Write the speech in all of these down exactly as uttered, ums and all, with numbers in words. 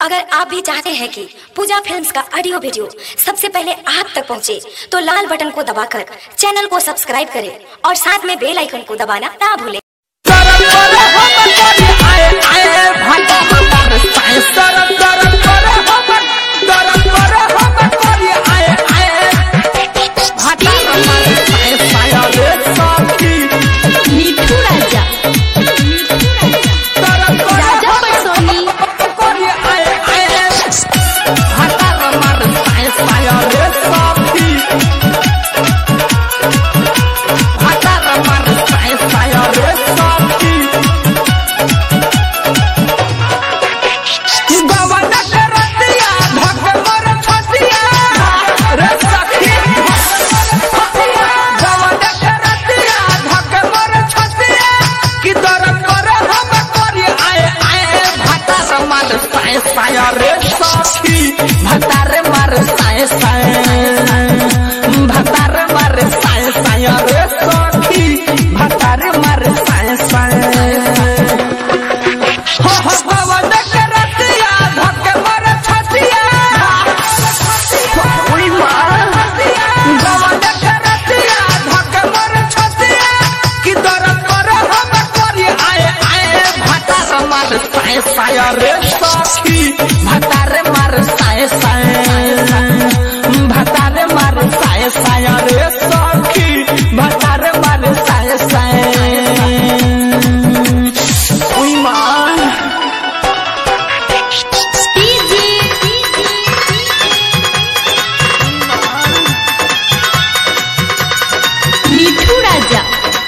अगर आप भी चाहते हैं कि पूजा फिल्म्स का ऑडियो वीडियो सबसे पहले आप तक पहुंचे, तो लाल बटन को दबाकर चैनल को सब्सक्राइब करें और साथ में बेल आइकन को दबाना ना भूलें। भतारे मार साए साए भतारे मार साए साए रे सखी भतारे मार साए साए हो हो भवन करतिया धक्के मार छतिया ओई मार भवन करतिया धक्के मार छतिया कि दर्द कर हम करी आए आए भतारे मार साए साए रे सखी भतारे मार साए साए भतारे मार साए साए रे सखी भतारे मार साए साए ओई मां मिठू राजा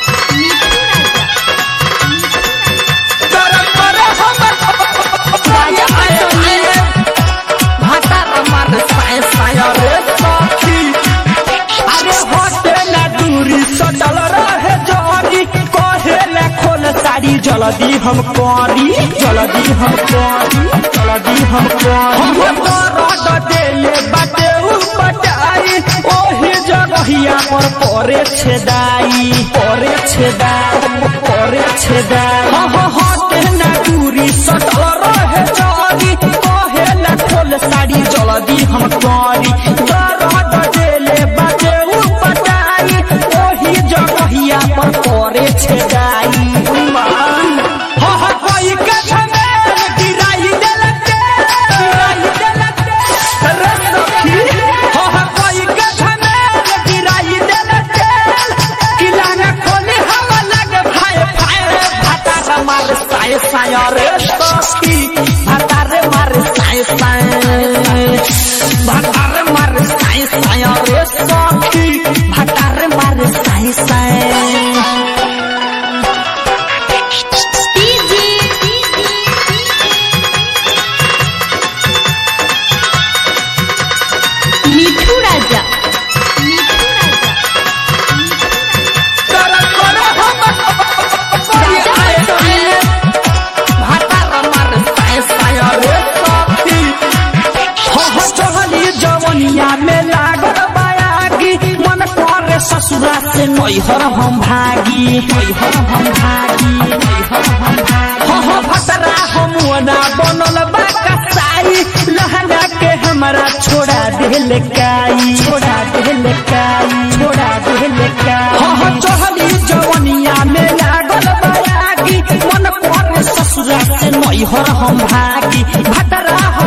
जल्दी हम करी जल्दी हम करी जल्दी हम करी हम देले बाटे उपटाई ओही जगहिया पर परे छेदाई परे छेदाई परे छेदाई हम हटे ना दूरी सटल रहे जरी कहे ना खोल साड़ी जल्दी हम करी दर्द देले बाटे उपटाई ओही जगहिया पर परे छेदाई साए रे सखी भतारे मार साए साए भतारे मार साए साए रे सखी भतारे मार साए साए मिठू राजा ससुरा से नैहर हम भागी नैहर हम भागी नैहर हम भागी हो हो भतरा हम वना बनल बा कसाई लहंगा के हमरा छोड़ा देले काई छोड़ा देले काई छोड़ा देले काई हो हो चहली जवनिया में लागल बायागी मन पर ससुरा से नैहर हम भागी भतरा